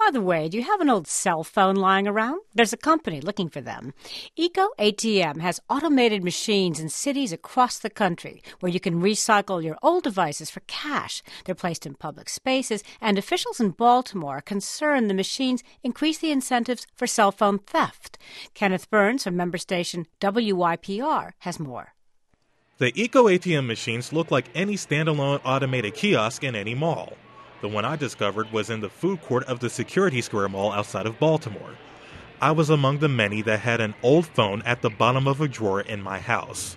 By the way, do you have an old cell phone lying around? There's a company looking for them. Eco ATM has automated machines in cities across the country where you can recycle your old devices for cash. They're placed in public spaces, and officials in Baltimore are concerned the machines increase the incentives for cell phone theft. Kenneth Burns from member station WYPR has more. The Eco ATM machines look like any standalone automated kiosk in any mall. The one I discovered was in the food court of the Security Square Mall outside of Baltimore. I was among the many that had an old phone at the bottom of a drawer in my house.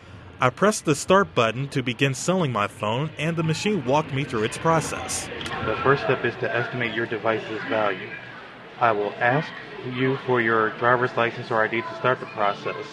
I pressed the start button to begin selling my phone, and the machine walked me through its process. The first step is to estimate your device's value. I will ask you for your driver's license or ID to start the process.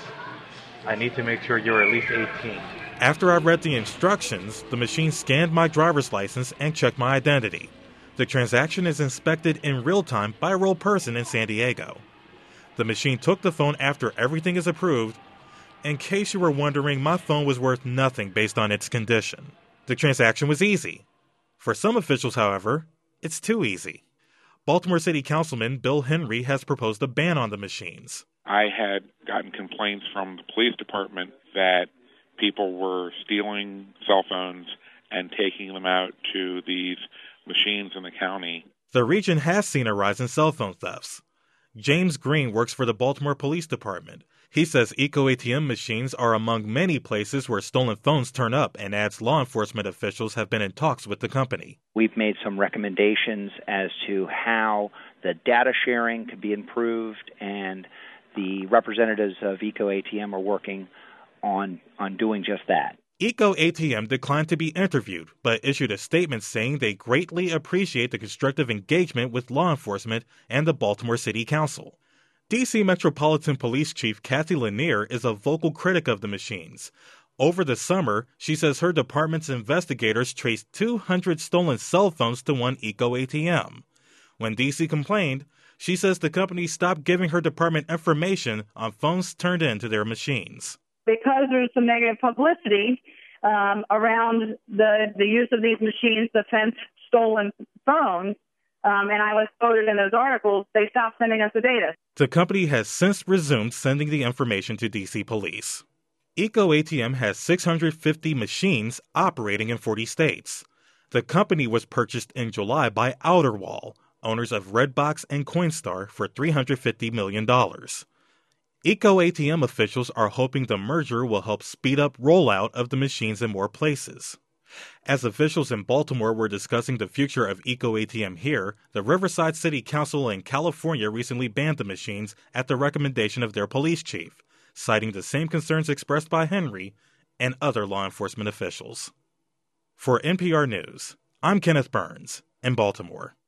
I need to make sure you're at least 18. After I read the instructions, the machine scanned my driver's license and checked my identity. The transaction is inspected in real time by a real person in San Diego. The machine took the phone after everything is approved. In case you were wondering, my phone was worth nothing based on its condition. The transaction was easy. For some officials, however, it's too easy. Baltimore City Councilman Bill Henry has proposed a ban on the machines. I had gotten complaints from the police department that people were stealing cell phones and taking them out to these machines in the county. The region has seen a rise in cell phone thefts. James Green works for the Baltimore Police Department. He says Eco ATM machines are among many places where stolen phones turn up, and adds law enforcement officials have been in talks with the company. We've made some recommendations as to how the data sharing could be improved, and the representatives of Eco ATM are working on doing just that. Eco ATM declined to be interviewed, but issued a statement saying they greatly appreciate the constructive engagement with law enforcement and the Baltimore City Council. D.C. Metropolitan Police Chief Kathy Lanier is a vocal critic of the machines. Over the summer, she says her department's investigators traced 200 stolen cell phones to one Eco ATM. When D.C. complained, she says the company stopped giving her department information on phones turned into their machines. Because there's some negative publicity around the use of these machines to fence stolen phones, and I was quoted in those articles, they stopped sending us the data. The company has since resumed sending the information to D.C. police. Eco ATM has 650 machines operating in 40 states. The company was purchased in July by Outerwall, owners of Redbox and Coinstar, for $350 million. Eco ATM officials are hoping the merger will help speed up rollout of the machines in more places. As officials in Baltimore were discussing the future of Eco ATM here, the Riverside City Council in California recently banned the machines at the recommendation of their police chief, citing the same concerns expressed by Henry and other law enforcement officials. For NPR News, I'm Kenneth Burns in Baltimore.